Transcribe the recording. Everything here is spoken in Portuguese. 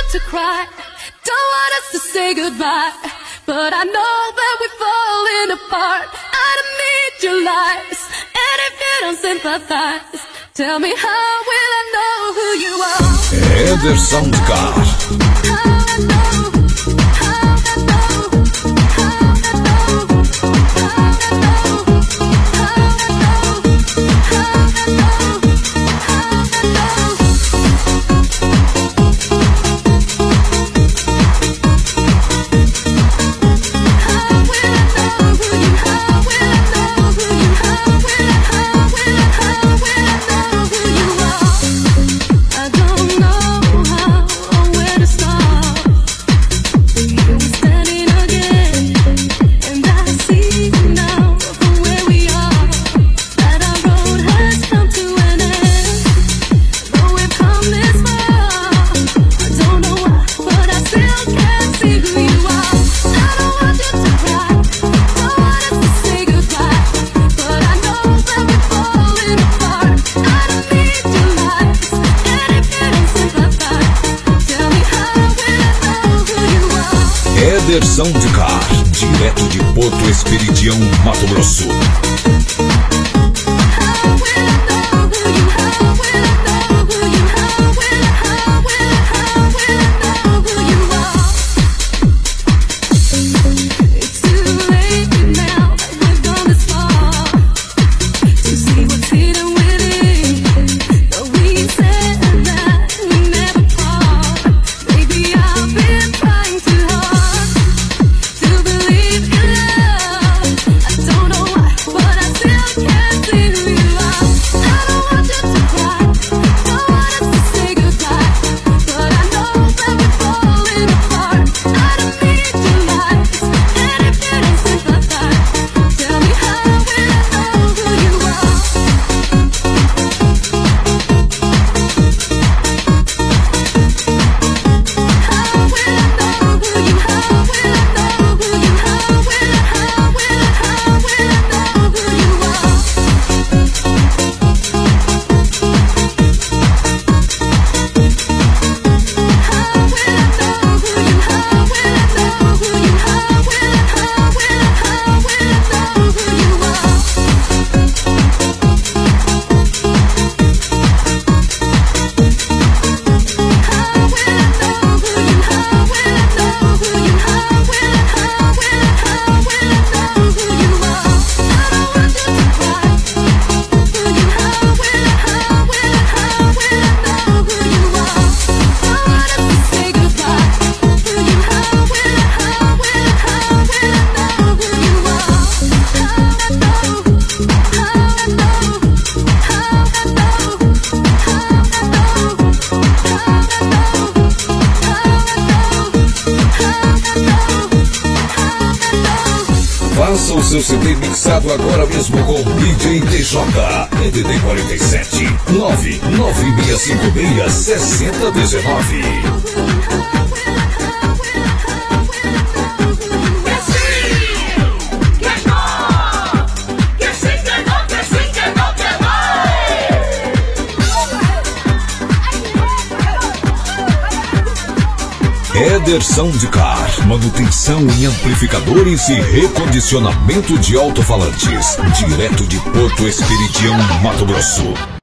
to cry, don't want us to say goodbye, but I know that we're falling apart. I don't need your lies, and if you don't sympathize, tell me how will I know who you are? Ederson de Car. Ederson de Car, direto de Porto Esperidião, Mato Grosso. Faça o seu CD mixado agora mesmo com DJ TJ. DDD 47 99656 6019. Ederson de Car, manutenção em amplificadores e recondicionamento de alto-falantes, direto de Porto Esperidião, Mato Grosso.